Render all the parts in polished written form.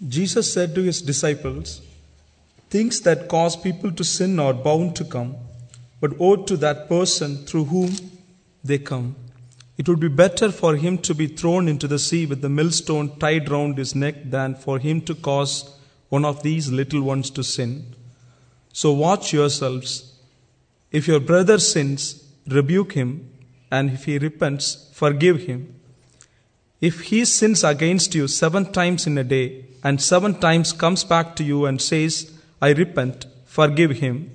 Jesus said to his disciples, "Things that cause people to sin are bound to come, but woe to that person through whom they come. It would be better for him to be thrown into the sea with the millstone tied round his neck than for him to cause one of these little ones to sin. So watch yourselves. If your brother sins, rebuke him, and if he repents, forgive him. If he sins against you 7 times in a day, and 7 times comes back to you and says, 'I repent,' forgive him."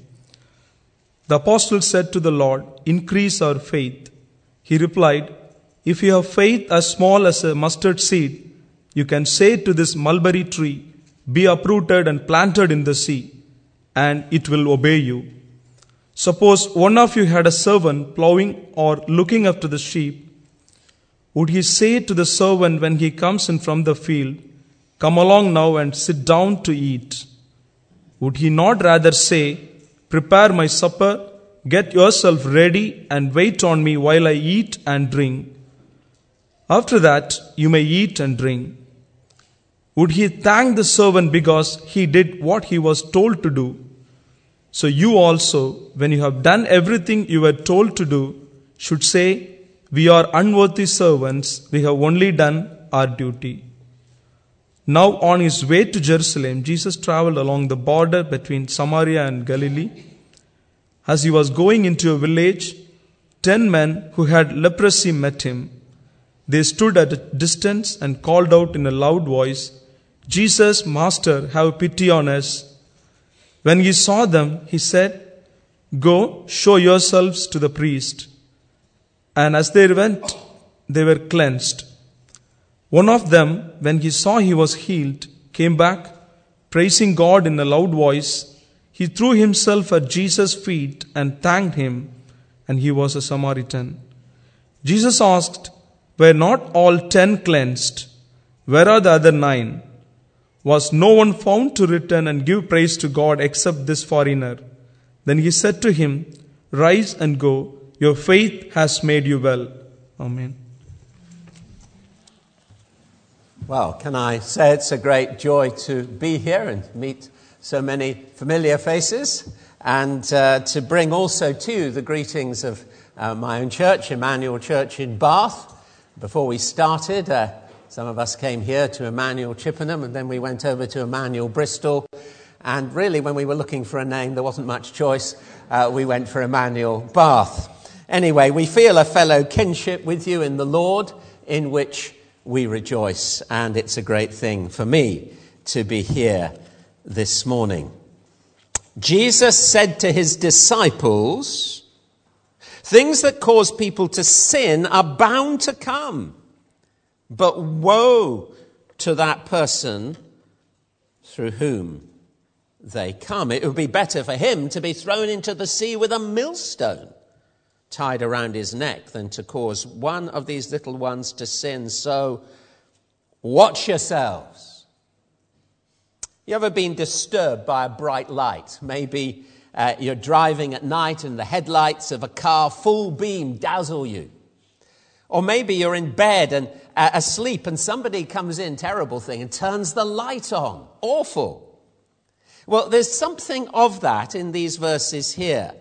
The apostle said to the Lord, "Increase our faith." He replied, "If you have faith as small as a mustard seed, you can say to this mulberry tree, 'Be uprooted and planted in the sea,' and it will obey you. Suppose one of you had a servant plowing or looking after the sheep. Would he say to the servant when he comes in from the field, 'Come along now and sit down to eat'? Would he not rather say, 'Prepare my supper, get yourself ready, and wait on me while I eat and drink? After that, you may eat and drink'? Would he thank the servant because he did what he was told to do? So you also, when you have done everything you were told to do, should say, 'We are unworthy servants, we have only done our duty.'" Now on his way to Jerusalem, Jesus traveled along the border between Samaria and Galilee. As he was going into a village, 10 men who had leprosy met him. They stood at a distance and called out in a loud voice, "Jesus, Master, have pity on us." When he saw them, he said, "Go, show yourselves to the priest." And as they went, they were cleansed. One of them, when he saw he was healed, came back, praising God in a loud voice. He threw himself at Jesus' feet and thanked him, and he was a Samaritan. Jesus asked, "Were not all 10 cleansed? Where are the other 9? Was no one found to return and give praise to God except this foreigner?" Then he said to him, "Rise and go. Your faith has made you well." Amen. Well, can I say it's a great joy to be here and meet so many familiar faces, and to bring also to you the greetings of my own church, Emmanuel Church in Bath. Before we started, some of us came here to Emmanuel Chippenham, and then we went over to Emmanuel Bristol. And really, when we were looking for a name, there wasn't much choice. We went for Emmanuel Bath. Anyway, we feel a fellow kinship with you in the Lord, in which we rejoice. And it's a great thing for me to be here this morning. Jesus said to his disciples, "Things that cause people to sin are bound to come, but woe to that person through whom they come." It would be better for him to be thrown into the sea with a millstone tied around his neck than to cause one of these little ones to sin. So watch yourselves. You ever been disturbed by a bright light? Maybe you're driving at night and the headlights of a car full beam dazzle you. Or maybe you're in bed and asleep and somebody comes in, terrible thing, and turns the light on. Awful. Well, there's something of that in these verses here.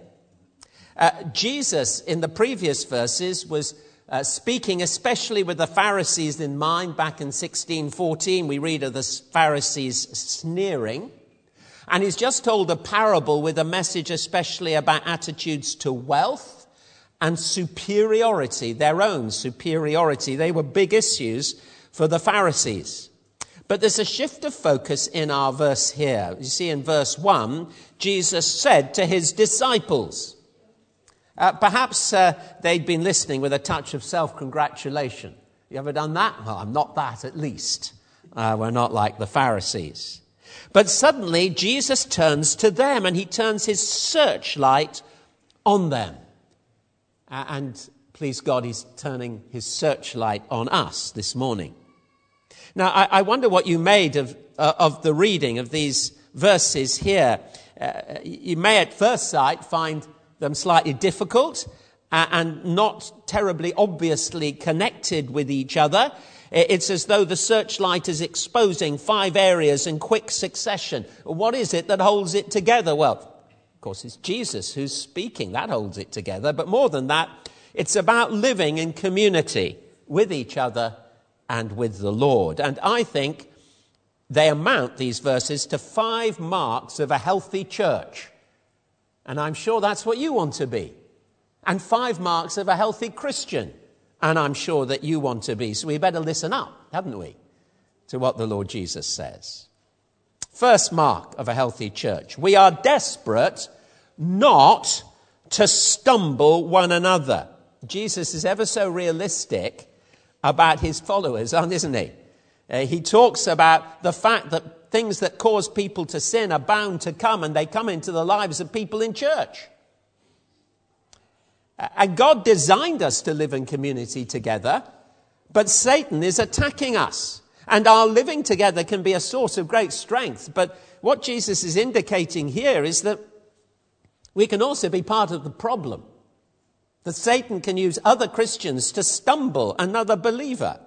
Jesus, in the previous verses, was speaking especially with the Pharisees in mind. Back in 16:14, we read of the Pharisees sneering. And he's just told a parable with a message especially about attitudes to wealth and superiority, their own superiority. They were big issues for the Pharisees. But there's a shift of focus in our verse here. You see, in verse 1, Jesus said to his disciples. Perhaps they'd been listening with a touch of self-congratulation. You ever done that? Well, I'm not that, at least. We're not like the Pharisees. But suddenly, Jesus turns to them, and he turns his searchlight on them. And please God, he's turning his searchlight on us this morning. Now, I wonder what you made of the reading of these verses here. You may at first sight find them slightly difficult and not terribly obviously connected with each other. It's as though the searchlight is exposing 5 areas in quick succession. What is it that holds it together? Well, of course, it's Jesus who's speaking. That holds it together. But more than that, it's about living in community with each other and with the Lord. And I think they amount, these verses, to 5 marks of a healthy church. And I'm sure that's what you want to be. And 5 marks of a healthy Christian. And I'm sure that you want to be. So we better listen up, haven't we, to what the Lord Jesus says. First mark of a healthy church. We are desperate not to stumble one another. Jesus is ever so realistic about his followers, isn't he? He talks about the fact that things that cause people to sin are bound to come, and they come into the lives of people in church. And God designed us to live in community together, but Satan is attacking us. And our living together can be a source of great strength. But what Jesus is indicating here is that we can also be part of the problem. That Satan can use other Christians to stumble another believer.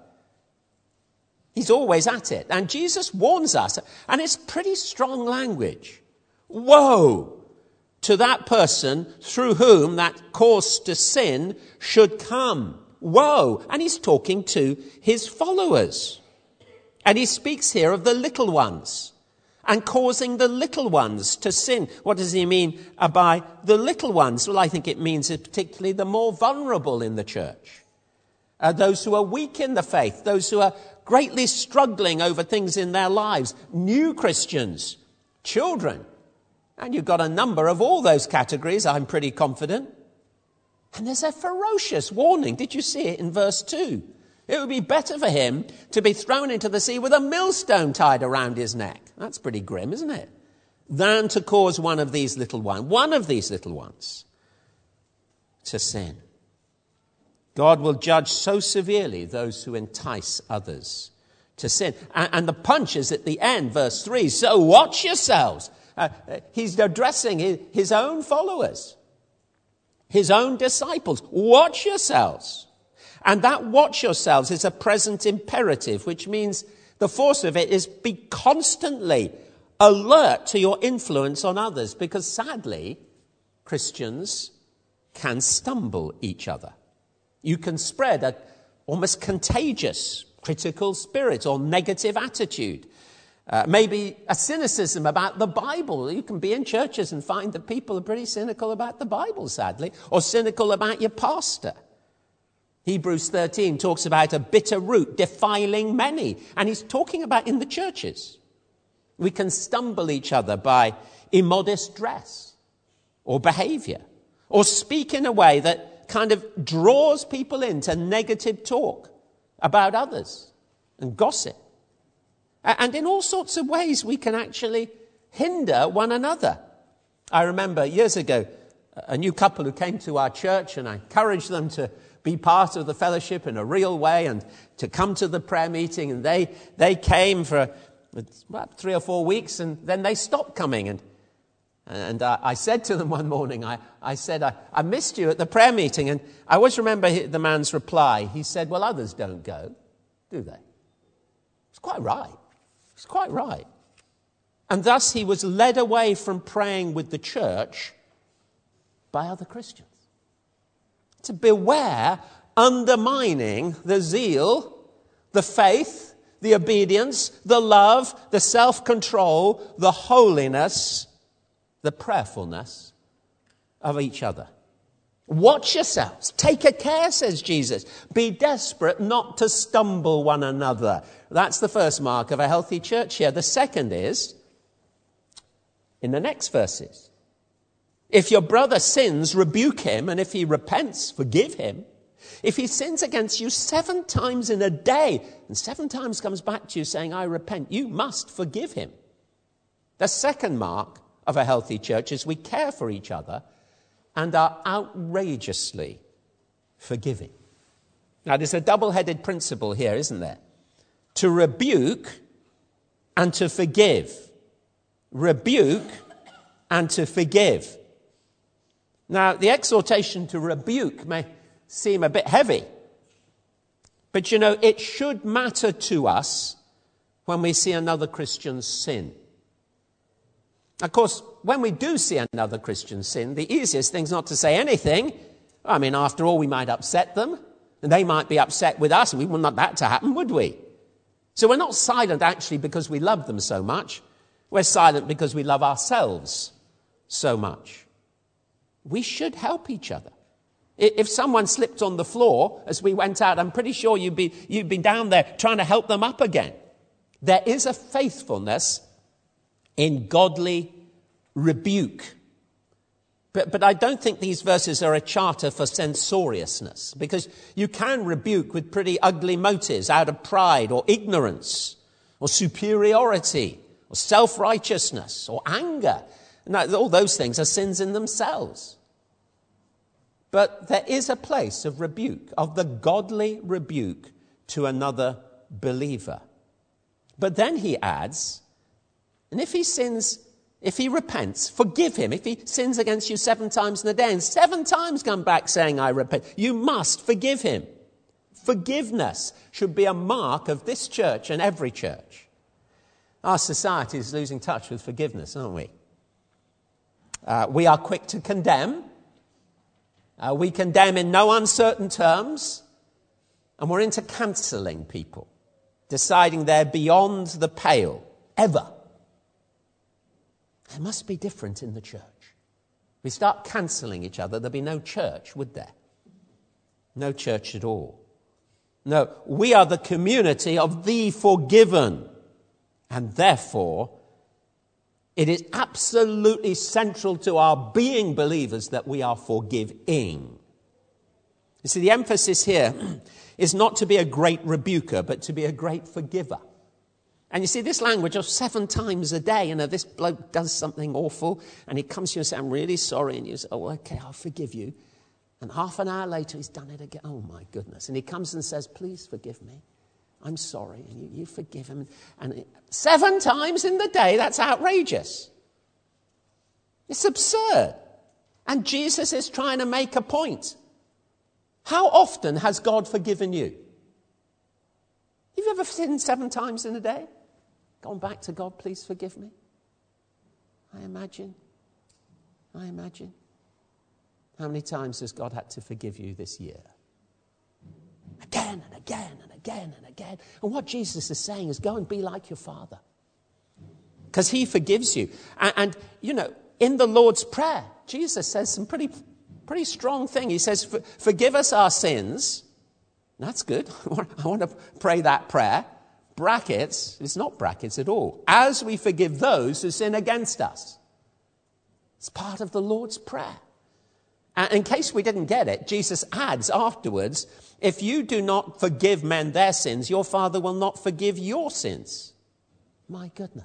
He's always at it. And Jesus warns us, and it's pretty strong language. Woe to that person through whom that cause to sin should come. Woe. And he's talking to his followers. And he speaks here of the little ones and causing the little ones to sin. What does he mean by the little ones? Well, I think it means particularly the more vulnerable in the church. Those who are weak in the faith, those who are greatly struggling over things in their lives, new Christians, children. And you've got a number of all those categories, I'm pretty confident. And there's a ferocious warning. Did you see it in verse 2? It would be better for him to be thrown into the sea with a millstone tied around his neck. That's pretty grim, isn't it? Than to cause one of these little ones to sin. God will judge so severely those who entice others to sin. And the punch is at the end, verse 3. So watch yourselves. He's addressing his own followers, his own disciples. Watch yourselves. And that watch yourselves is a present imperative, which means the force of it is be constantly alert to your influence on others, because sadly, Christians can stumble each other. You can spread an almost contagious critical spirit or negative attitude. Maybe a cynicism about the Bible. You can be in churches and find that people are pretty cynical about the Bible, sadly, or cynical about your pastor. Hebrews 13 talks about a bitter root defiling many, and he's talking about in the churches. We can stumble each other by immodest dress or behavior, or speak in a way that kind of draws people into negative talk about others and gossip. And in all sorts of ways, we can actually hinder one another. I remember years ago, a new couple who came to our church, and I encouraged them to be part of the fellowship in a real way and to come to the prayer meeting. And they came for about 3 or 4 weeks, and then they stopped coming. And I said to them one morning, I said, I missed you at the prayer meeting. And I always remember the man's reply. He said, well, others don't go, do they? It's quite right. It's quite right. And thus he was led away from praying with the church by other Christians. To beware undermining the zeal, the faith, the obedience, the love, the self-control, the holiness, the prayerfulness of each other. Watch yourselves. Take a care, says Jesus. Be desperate not to stumble one another. That's the first mark of a healthy church here. The second is in the next verses. If your brother sins, rebuke him, and if he repents, forgive him. If he sins against you 7 times in a day, and 7 times comes back to you saying, I repent, you must forgive him. The second mark of a healthy church is we care for each other and are outrageously forgiving. Now, there's a double-headed principle here, isn't there? To rebuke and to forgive. Rebuke and to forgive. Now, the exhortation to rebuke may seem a bit heavy. But you know, it should matter to us when we see another Christian sin. Of course, when we do see another Christian sin, the easiest thing is not to say anything. I mean, after all, we might upset them, and they might be upset with us, and we wouldn't want that to happen, would we? So we're not silent actually because we love them so much. We're silent because we love ourselves so much. We should help each other. If someone slipped on the floor as we went out, I'm pretty sure you'd be down there trying to help them up again. There is a faithfulness in godly rebuke. But I don't think these verses are a charter for censoriousness, because you can rebuke with pretty ugly motives out of pride or ignorance or superiority or self-righteousness or anger. Now, all those things are sins in themselves. But there is a place of rebuke, of the godly rebuke to another believer. But then he adds, and if he sins, if he repents, forgive him. If he sins against you 7 times in a day and 7 times come back saying, I repent, you must forgive him. Forgiveness should be a mark of this church and every church. Our society is losing touch with forgiveness, aren't we? We are quick to condemn. We condemn in no uncertain terms, and we're into cancelling people, deciding they're beyond the pale, ever. It must be different in the church. We start cancelling each other, there'd be no church, would there? No church at all. No, we are the community of the forgiven, and therefore it is absolutely central to our being believers that we are forgiving. You see, the emphasis here is not to be a great rebuker, but to be a great forgiver. And you see, this language of 7 times a day, you know, this bloke does something awful, and he comes to you and says, I'm really sorry, and you say, oh, okay, I'll forgive you. And half an hour later, he's done it again. Oh, my goodness. And he comes and says, please forgive me. I'm sorry. And you forgive him. And 7 times in the day, that's outrageous. It's absurd. And Jesus is trying to make a point. How often has God forgiven you? Have you ever sinned 7 times in a day? Gone back to God, please forgive me? I imagine. How many times has God had to forgive you this year? Again and again and again and again. And what Jesus is saying is go and be like your Father. Because he forgives you. And you know, in the Lord's Prayer, Jesus says some pretty strong thing. He says, forgive us our sins. That's good. I want to pray that prayer. Brackets, it's not brackets at all. As we forgive those who sin against us. It's part of the Lord's Prayer. And in case we didn't get it, Jesus adds afterwards, if you do not forgive men their sins, your Father will not forgive your sins. My goodness.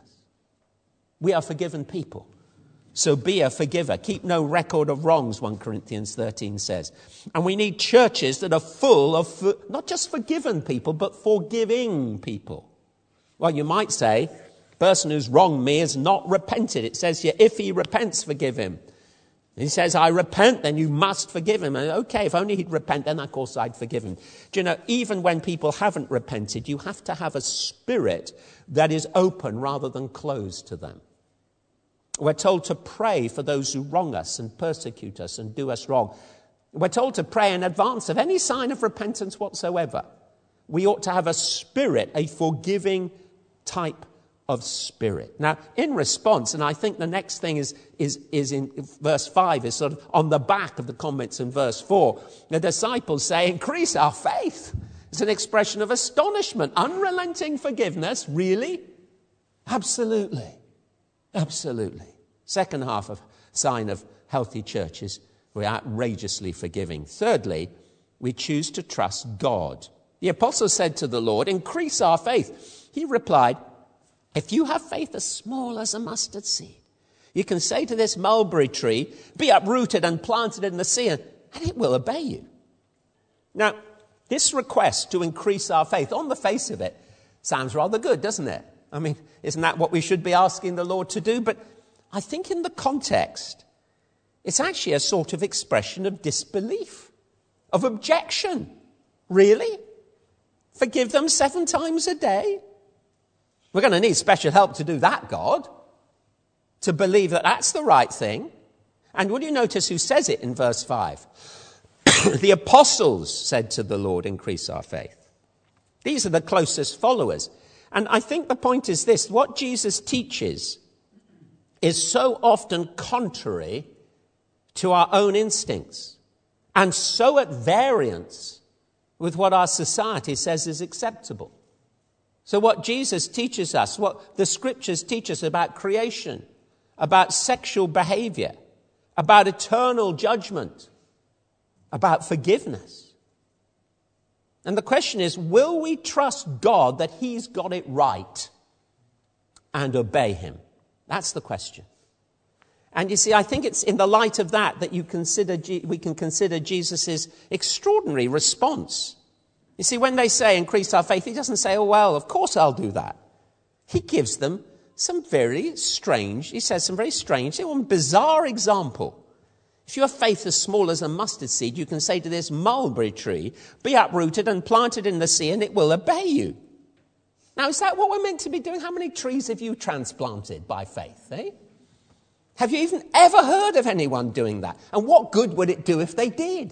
We are forgiven people. So be a forgiver. Keep no record of wrongs, 1 Corinthians 13 says. And we need churches that are full of not just forgiven people, but forgiving people. Well, you might say, the person who's wronged me has not repented. It says here, if he repents, forgive him. He says, I repent, then you must forgive him. And okay, if only he'd repent, then of course I'd forgive him. Do you know, even when people haven't repented, you have to have a spirit that is open rather than closed to them. We're told to pray for those who wrong us and persecute us and do us wrong. We're told to pray in advance of any sign of repentance whatsoever. We ought to have a spirit, a forgiving type of spirit. Now, in response, and I think the next thing is in verse 5, is sort of on the back of the comments in verse 4. The disciples say, increase our faith. It's an expression of astonishment. Unrelenting forgiveness, really? Absolutely. Absolutely. Second half of sign of healthy churches, we're outrageously forgiving. Thirdly, we choose to trust God. The apostle said to the Lord, increase our faith. He replied, if you have faith as small as a mustard seed, you can say to this mulberry tree, be uprooted and planted in the sea, and it will obey you. Now, this request to increase our faith, on the face of it, sounds rather good, doesn't it? I mean, isn't that what we should be asking the Lord to do? But I think in the context, it's actually a sort of expression of disbelief, of objection. Really? Forgive them 7 times a day? We're going to need special help to do that, God, to believe that that's the right thing. And will you notice who says it in verse 5? The apostles said to the Lord, increase our faith. These are the closest followers. And I think the point is this: what Jesus teaches is so often contrary to our own instincts and so at variance with what our society says is acceptable. So what Jesus teaches us, what the scriptures teach us about creation, about sexual behavior, about eternal judgment, about forgiveness. And the question is, will we trust God that he's got it right and obey him? That's the question. And you see, I think it's in the light of that we can consider Jesus' extraordinary response. You see, when they say increase our faith, he doesn't say, oh, well, of course I'll do that. He gives them some very strange bizarre example. If your faith is small as a mustard seed, you can say to this mulberry tree, be uprooted and planted in the sea, and it will obey you. Now, is that what we're meant to be doing? How many trees have you transplanted by faith, eh? Have you even ever heard of anyone doing that? And what good would it do if they did?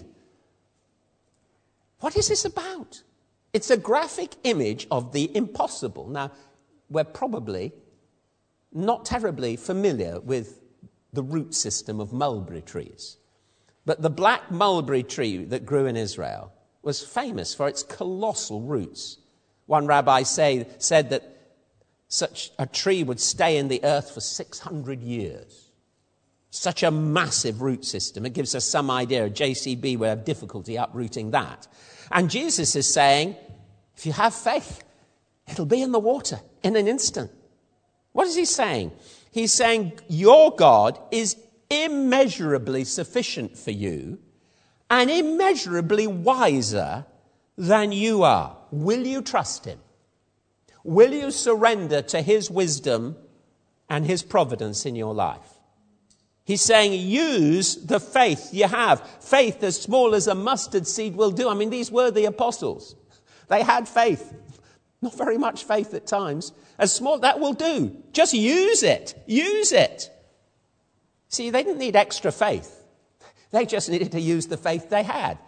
What is this about? It's a graphic image of the impossible. Now, we're probably not terribly familiar with the root system of mulberry trees. But the black mulberry tree that grew in Israel was famous for its colossal roots. One rabbi said that such a tree would stay in the earth for 600 years. Such a massive root system. It gives us some idea. JCB will have difficulty uprooting that. And Jesus is saying, if you have faith, it'll be in the water in an instant. What is he saying? He's saying your God is immeasurably sufficient for you and immeasurably wiser than you are. Will you trust him? Will you surrender to his wisdom and his providence in your life? He's saying use the faith you have. Faith as small as a mustard seed will do. I mean, these were the apostles. They had faith. Not very much faith at times. As small, that will do. Just use it. Use it. See, they didn't need extra faith. They just needed to use the faith they had.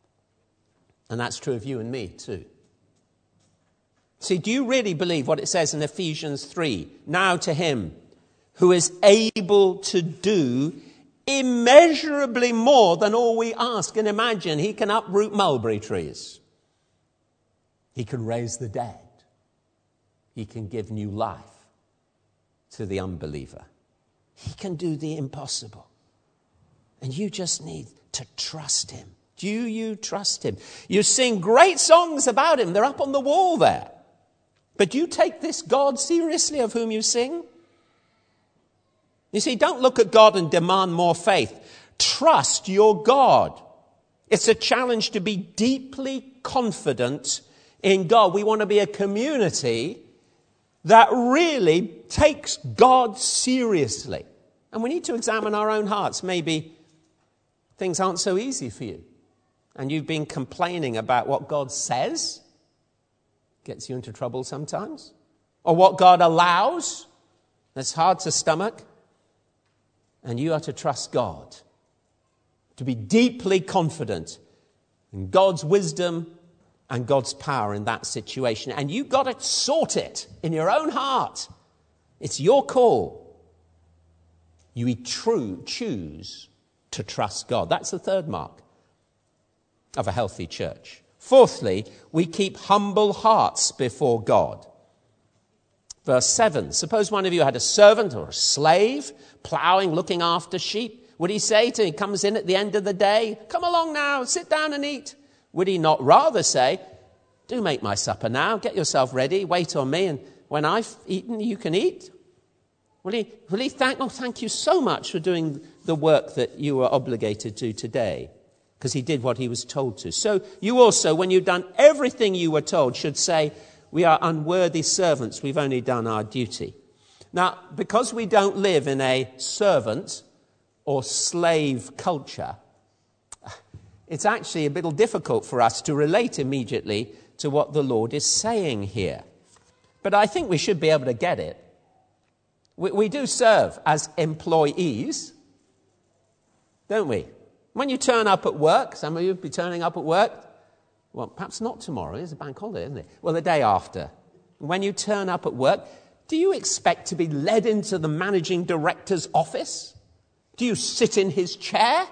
And that's true of you and me too. See, do you really believe what it says in Ephesians 3? Now to him who is able to do immeasurably more than all we ask and imagine. He can uproot mulberry trees. He can raise the dead. He can give new life to the unbeliever. He can do the impossible. And you just need to trust him. Do you trust him? You sing great songs about him. They're up on the wall there. But do you take this God seriously of whom you sing? You see, don't look at God and demand more faith. Trust your God. It's a challenge to be deeply confident in God. We want to be a community that really takes God seriously. And we need to examine our own hearts. Maybe things aren't so easy for you. And you've been complaining about what God says. Gets you into trouble sometimes. Or what God allows. That's hard to stomach. And you are to trust God. To be deeply confident in God's wisdom and God's power in that situation. And you've got to sort it in your own heart. It's your call. You choose to trust God. That's the third mark of a healthy church. Fourthly, we keep humble hearts before God. Verse 7, suppose one of you had a servant or a slave ploughing, looking after sheep. Would he say to him, he comes in at the end of the day, come along now, sit down and eat? Would he not rather say, do make my supper now, get yourself ready, wait on me, and when I've eaten, you can eat? Will he thank you so much for doing the work that you were obligated to today? Because he did what he was told to. So you also, when you've done everything you were told, should say, we are unworthy servants, we've only done our duty. Now, because we don't live in a servant or slave culture, it's actually a bit difficult for us to relate immediately to what the Lord is saying here. But I think we should be able to get it. We do serve as employees, don't we? When you turn up at work, some of you will be turning up at work, well, perhaps not tomorrow, it's a bank holiday, isn't it? Well, the day after. When you turn up at work, do you expect to be led into the managing director's office? Do you sit in his chair?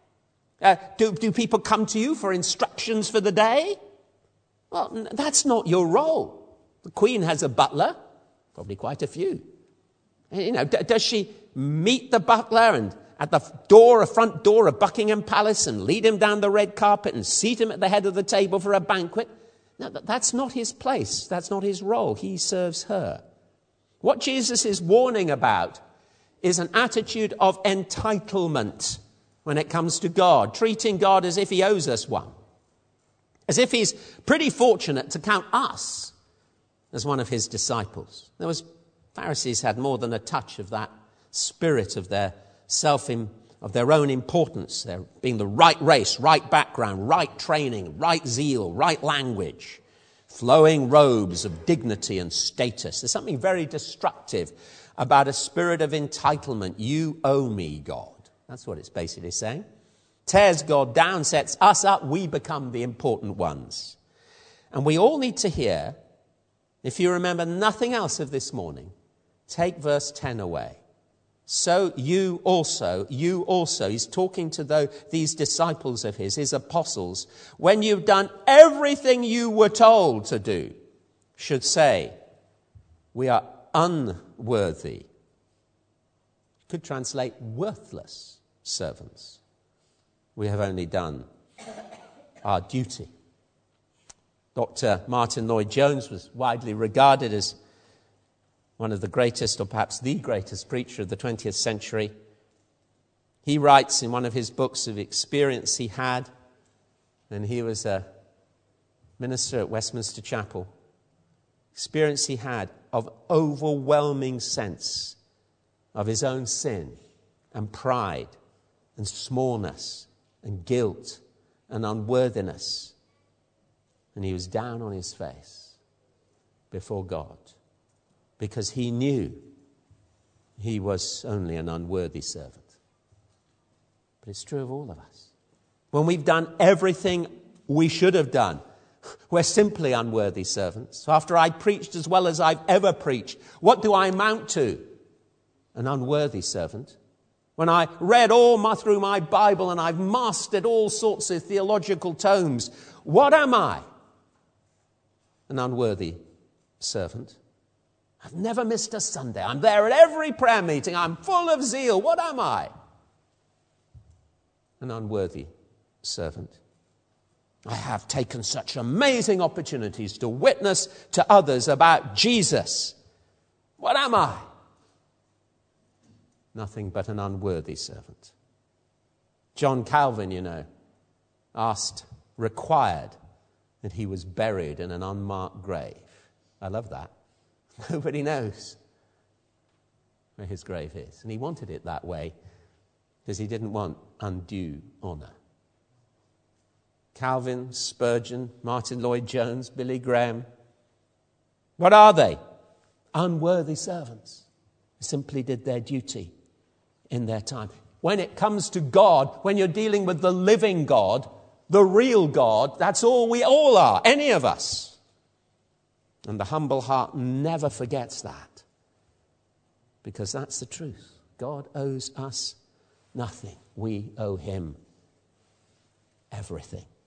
Do people come to you for instructions for the day? Well, that's not your role. The Queen has a butler, probably quite a few. You know, does she meet the butler and at the front door of Buckingham Palace and lead him down the red carpet and seat him at the head of the table for a banquet? No, that's not his place. That's not his role. He serves her. What Jesus is warning about is an attitude of entitlement when it comes to God, treating God as if he owes us one, as if he's pretty fortunate to count us as one of his disciples. Pharisees had more than a touch of that spirit of their of their own importance, their being the right race, right background, right training, right zeal, right language, flowing robes of dignity and status. There's something very destructive about a spirit of entitlement. You owe me, God. That's what it's basically saying. Tears God down, sets us up, we become the important ones. And we all need to hear, if you remember nothing else of this morning, take verse 10 away. So you also, he's talking to these disciples of his apostles, when you've done everything you were told to do, should say, we are unworthy. Could translate worthless servants. We have only done our duty. Dr. Martin Lloyd-Jones was widely regarded as one of the greatest, or perhaps the greatest preacher of the 20th century. He writes in one of his books of experience he had, and he was a minister at Westminster Chapel, experience he had of overwhelming sense of his own sin and pride and smallness and guilt and unworthiness. And he was down on his face before God, because he knew he was only an unworthy servant. But it's true of all of us. When we've done everything we should have done, we're simply unworthy servants. So after I preached as well as I've ever preached, what do I amount to? An unworthy servant. When I read through my Bible and I've mastered all sorts of theological tomes, what am I? An unworthy servant. I've never missed a Sunday. I'm there at every prayer meeting. I'm full of zeal. What am I? An unworthy servant. I have taken such amazing opportunities to witness to others about Jesus. What am I? Nothing but an unworthy servant. John Calvin, required that he was buried in an unmarked grave. I love that. Nobody knows where his grave is. And he wanted it that way because he didn't want undue honor. Calvin, Spurgeon, Martin Lloyd-Jones, Billy Graham. What are they? Unworthy servants. Simply did their duty in their time. When it comes to God, when you're dealing with the living God, the real God, that's all we all are, any of us. And the humble heart never forgets that, because that's the truth. God owes us nothing. We owe him everything.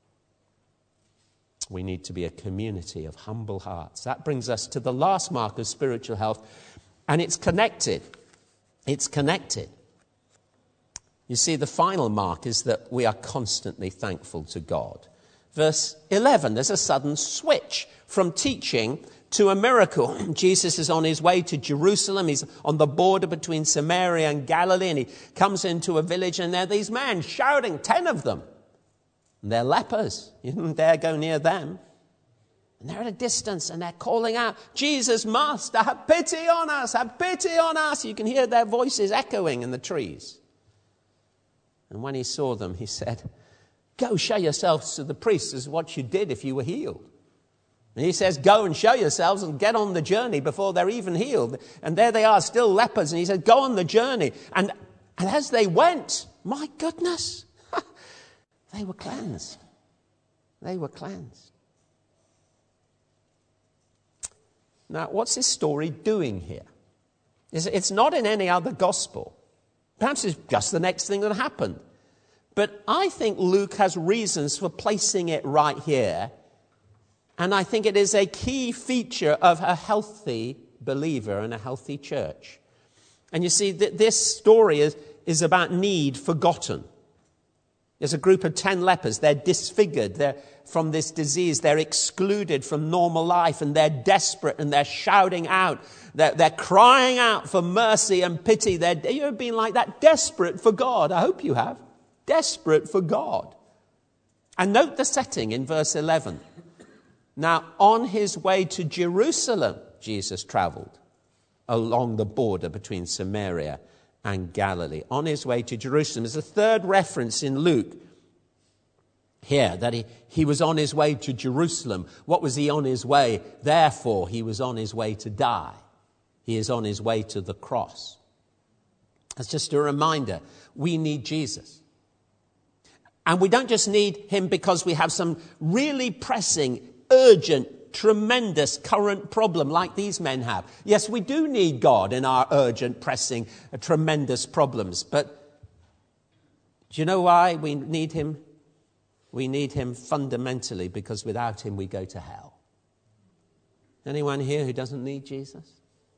We need to be a community of humble hearts. That brings us to the last mark of spiritual health, and it's connected. It's connected. You see, the final mark is that we are constantly thankful to God. Verse 11, there's a sudden switch from teaching to a miracle. Jesus is on his way to Jerusalem. He's on the border between Samaria and Galilee, and he comes into a village, and there are these men shouting, 10 of them. And they're lepers. You didn't dare go near them. And they're at a distance, and they're calling out, Jesus, Master, have pity on us, have pity on us. You can hear their voices echoing in the trees. And when he saw them, he said, go show yourselves to the priests as what you did if you were healed. And he says, go and show yourselves and get on the journey before they're even healed. And there they are, still lepers. And he said, go on the journey. And as they went, my goodness, they were cleansed. They were cleansed. Now, what's this story doing here? It's not in any other gospel. Perhaps it's just the next thing that happened. But I think Luke has reasons for placing it right here. And I think it is a key feature of a healthy believer and a healthy church. And you see, this story is about need forgotten. There's a group of 10 lepers. They're disfigured. They're from this disease. They're excluded from normal life, and they're desperate, and they're shouting out. They're crying out for mercy and pity. You have been like that, desperate for God. I hope you have. Desperate for God. And note the setting in verse 11. Now, on his way to Jerusalem, Jesus traveled along the border between Samaria and Galilee. On his way to Jerusalem. There's a third reference in Luke here that he was on his way to Jerusalem. What was he on his way? Therefore, he was on his way to die. He is on his way to the cross. That's just a reminder. We need Jesus. And we don't just need him because we have some really pressing, urgent, tremendous current problem like these men have. Yes, we do need God in our urgent, pressing, tremendous problems. But do you know why we need him? We need him fundamentally because without him we go to hell. Anyone here who doesn't need Jesus?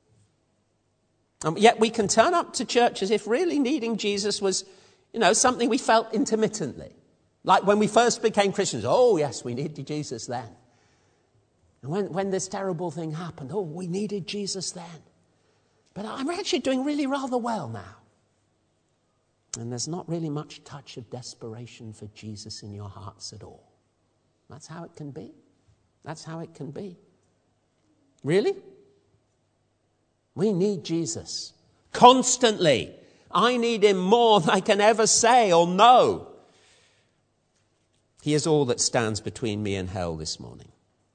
Yet we can turn up to church as if really needing Jesus was, something we felt intermittently. Like when we first became Christians. Oh, yes, we needed Jesus then. And when this terrible thing happened, we needed Jesus then. But I'm actually doing really rather well now. And there's not really much touch of desperation for Jesus in your hearts at all. That's how it can be. That's how it can be. Really? We need Jesus. Constantly. I need him more than I can ever say or know. He is all that stands between me and hell this morning.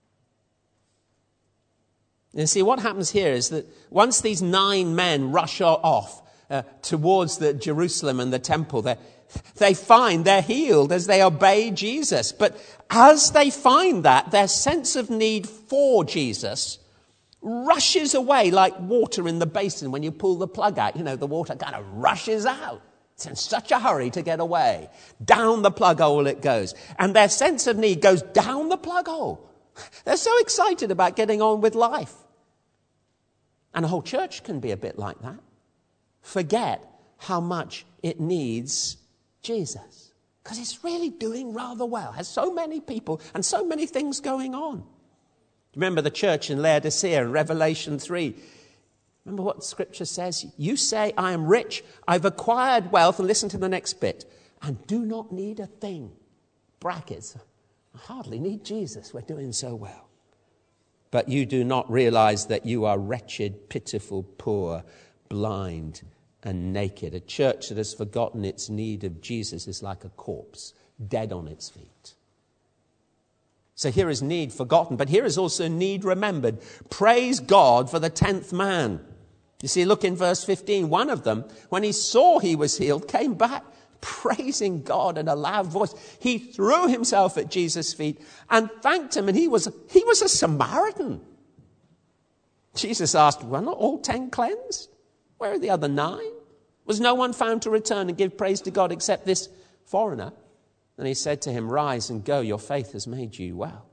And see, what happens here is that once these 9 men rush off towards the Jerusalem and the temple, they find they're healed as they obey Jesus. But as they find that, their sense of need for Jesus rushes away like water in the basin when you pull the plug out. The water kind of rushes out. It's in such a hurry to get away. Down the plug hole it goes. And their sense of need goes down the plug hole. They're so excited about getting on with life. And a whole church can be a bit like that. Forget how much it needs Jesus. Because it's really doing rather well. Has so many people and so many things going on. Remember the church in Laodicea in Revelation 3. Remember what Scripture says? You say, I am rich, I've acquired wealth, and listen to the next bit, and do not need a thing. Brackets. I hardly need Jesus. We're doing so well. But you do not realize that you are wretched, pitiful, poor, blind, and naked. A church that has forgotten its need of Jesus is like a corpse, dead on its feet. So here is need forgotten, but here is also need remembered. Praise God for the 10th man. You see, look in verse 15. One of them, when he saw he was healed, came back praising God in a loud voice. He threw himself at Jesus' feet and thanked him, and he was a Samaritan. Jesus asked, were not all 10 cleansed? Where are the other 9? Was no one found to return and give praise to God except this foreigner? And he said to him, rise and go, your faith has made you well.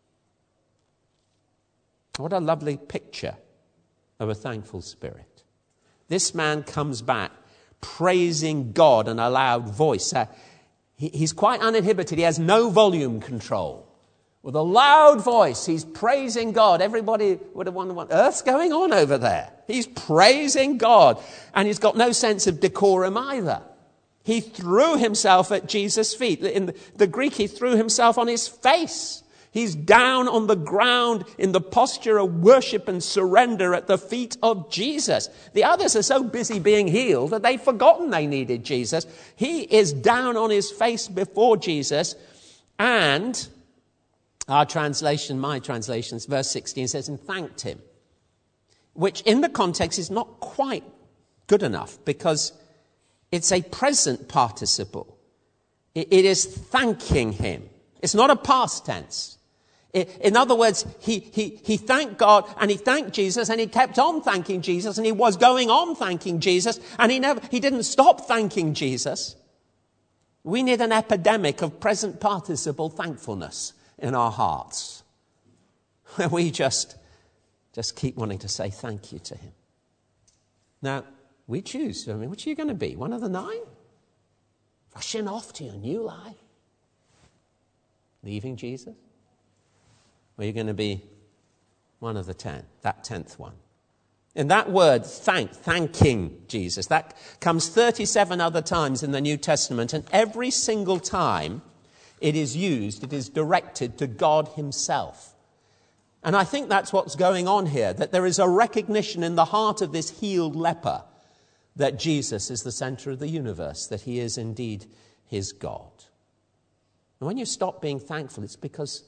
What a lovely picture of a thankful spirit. This man comes back praising God in a loud voice. He's quite uninhibited. He has no volume control. With a loud voice, he's praising God. Everybody would have wondered what earth's going on over there. He's praising God. And he's got no sense of decorum either. He threw himself at Jesus' feet. In the Greek, he threw himself on his face. He's down on the ground in the posture of worship and surrender at the feet of Jesus. The others are so busy being healed that they've forgotten they needed Jesus. He is down on his face before Jesus, and Our translation, my translation, verse 16 says, and thanked him, which in the context is not quite good enough because it's a present participle. It is thanking him. It's not a past tense. In other words, he thanked God and he thanked Jesus and he kept on thanking Jesus and he was going on thanking Jesus and he didn't stop thanking Jesus. We need an epidemic of present participle thankfulness in our hearts, where we just keep wanting to say thank you to him. Now, we choose. I mean, which are you going to be? One of the 9? Rushing off to your new life? Leaving Jesus? Or are you going to be one of the 10, that 10th one? And that word, thanking Jesus, that comes 37 other times in the New Testament, and every single time it is used, it is directed to God himself. And I think that's what's going on here, that there is a recognition in the heart of this healed leper that Jesus is the center of the universe, that he is indeed his God. And when you stop being thankful, it's because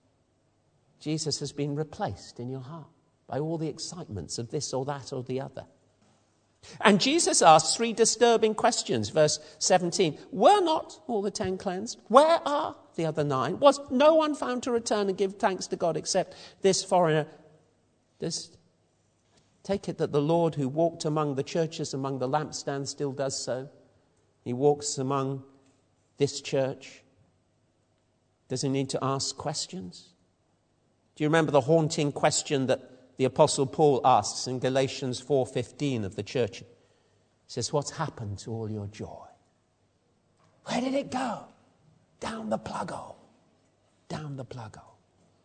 Jesus has been replaced in your heart by all the excitements of this or that or the other. And Jesus asks 3 disturbing questions. Verse 17, were not all the 10 cleansed? Where are the other 9? Was no one found to return and give thanks to God except this foreigner? Just take it that the Lord who walked among the churches, among the lampstands, still does so. He walks among this church. Does he need to ask questions? Do you remember the haunting question that the Apostle Paul asks in Galatians 4:15 of the church? He says, what's happened to all your joy? Where did it go? Down the plug hole. Down the plug hole.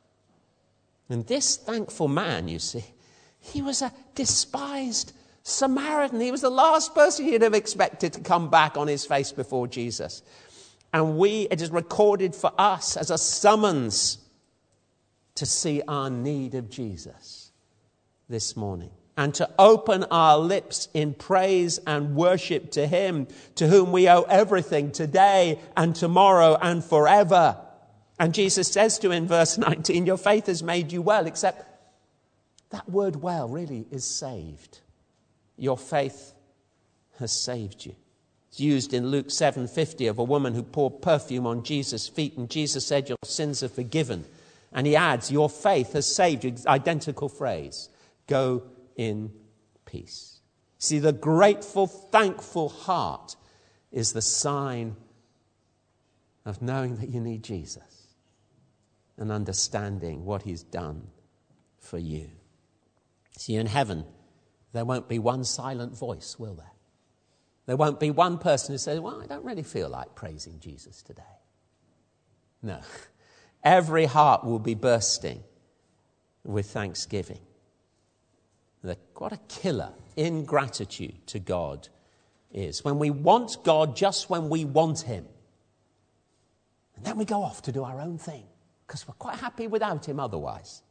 And this thankful man, you see, he was a despised Samaritan. He was the last person you'd have expected to come back on his face before Jesus. And it is recorded for us as a summons to see our need of Jesus this morning and to open our lips in praise and worship to him, to whom we owe everything today and tomorrow and forever. And Jesus says to him in verse 19, your faith has made you well, except that word well really is saved. Your faith has saved you. It's used in Luke 7:50 of a woman who poured perfume on Jesus' feet, and Jesus said, your sins are forgiven. And he adds, your faith has saved you. Identical phrase. Go in peace. See, the grateful, thankful heart is the sign of knowing that you need Jesus and understanding what he's done for you. See, in heaven, there won't be one silent voice, will there? There won't be one person who says, well, I don't really feel like praising Jesus today. No. Every heart will be bursting with thanksgiving. What a killer ingratitude to God is. When we want God just when we want him. And then we go off to do our own thing because we're quite happy without him otherwise.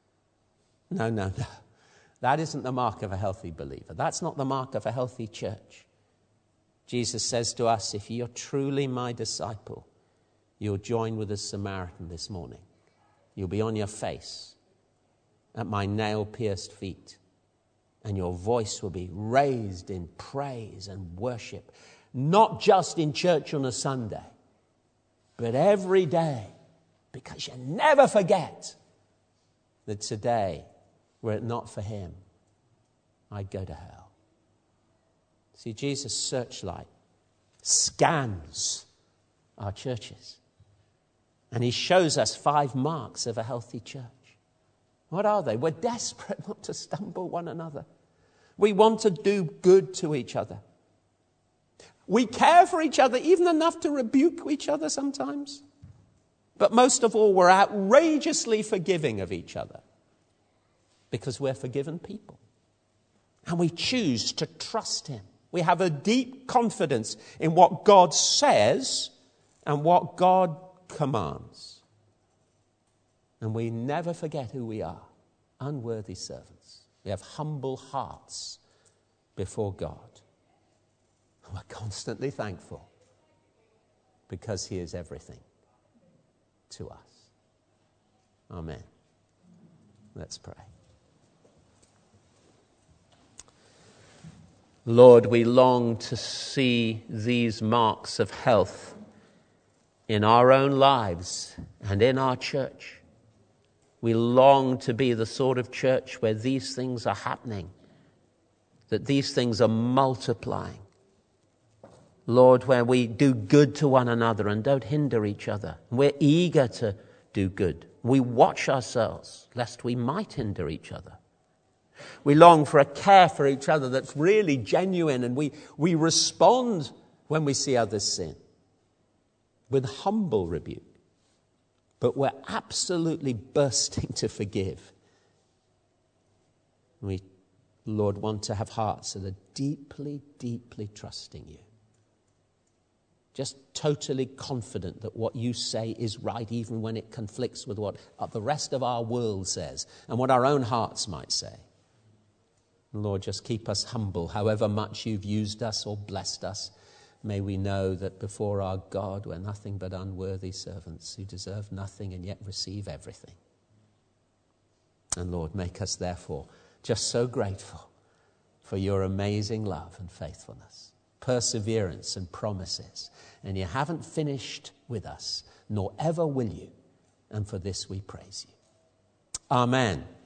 No. That isn't the mark of a healthy believer. That's not the mark of a healthy church. Jesus says to us, if you're truly my disciple, you'll join with the Samaritan this morning. You'll be on your face at my nail-pierced feet. And your voice will be raised in praise and worship. Not just in church on a Sunday, but every day. Because you never forget that today, were it not for him, I'd go to hell. See, Jesus' searchlight scans our churches. And he shows us 5 marks of a healthy church. What are they? We're desperate not to stumble one another. We want to do good to each other. We care for each other, even enough to rebuke each other sometimes. But most of all, we're outrageously forgiving of each other because we're forgiven people. And we choose to trust him. We have a deep confidence in what God says and what God commands. And we never forget who we are, unworthy servants. We have humble hearts before God. And we're constantly thankful because he is everything to us. Amen. Let's pray. Lord, we long to see these marks of health in our own lives and in our church. We long to be the sort of church where these things are happening, that these things are multiplying. Lord, where we do good to one another and don't hinder each other. We're eager to do good. We watch ourselves lest we might hinder each other. We long for a care for each other that's really genuine, and we respond when we see others sin with humble rebuke. But we're absolutely bursting to forgive. We, Lord, want to have hearts that are deeply, deeply trusting you. Just totally confident that what you say is right, even when it conflicts with what the rest of our world says and what our own hearts might say. Lord, just keep us humble. However much you've used us or blessed us, may we know that before our God we're nothing but unworthy servants who deserve nothing and yet receive everything. And Lord, make us therefore just so grateful for your amazing love and faithfulness, perseverance and promises. And you haven't finished with us, nor ever will you. And for this we praise you. Amen.